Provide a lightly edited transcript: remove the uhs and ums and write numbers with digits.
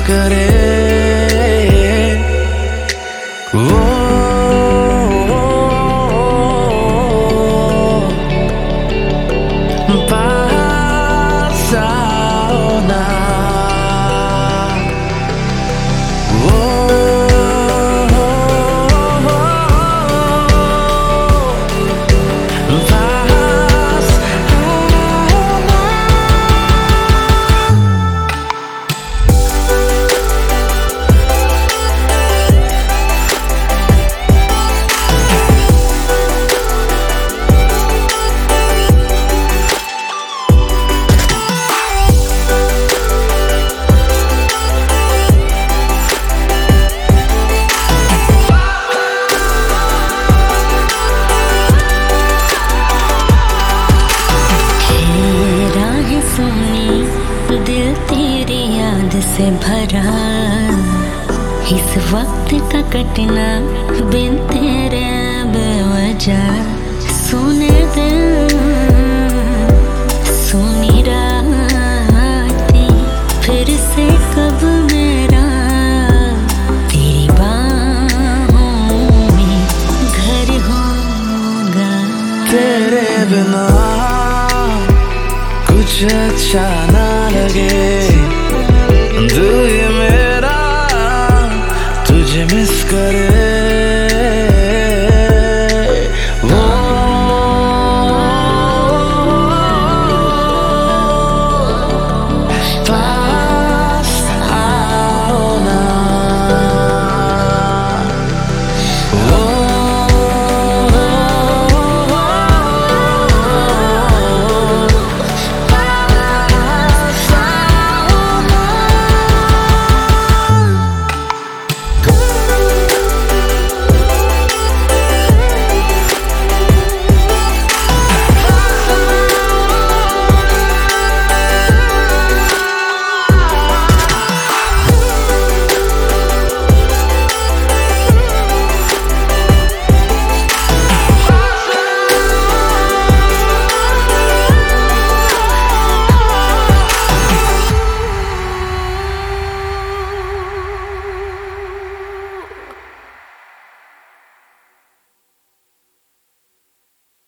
करे वो पास आओ ना, वो दिल तेरी याद से भरा, इस वक्त का कटना बिन तेरे बेवजह। सुने दिल सुनी रातें फिर से कब मेरा तेरी बाहों में घर होगा। तेरे बिना कुछ अच्छा ना लगे, दिल ये मेरा तुझे मिस करे।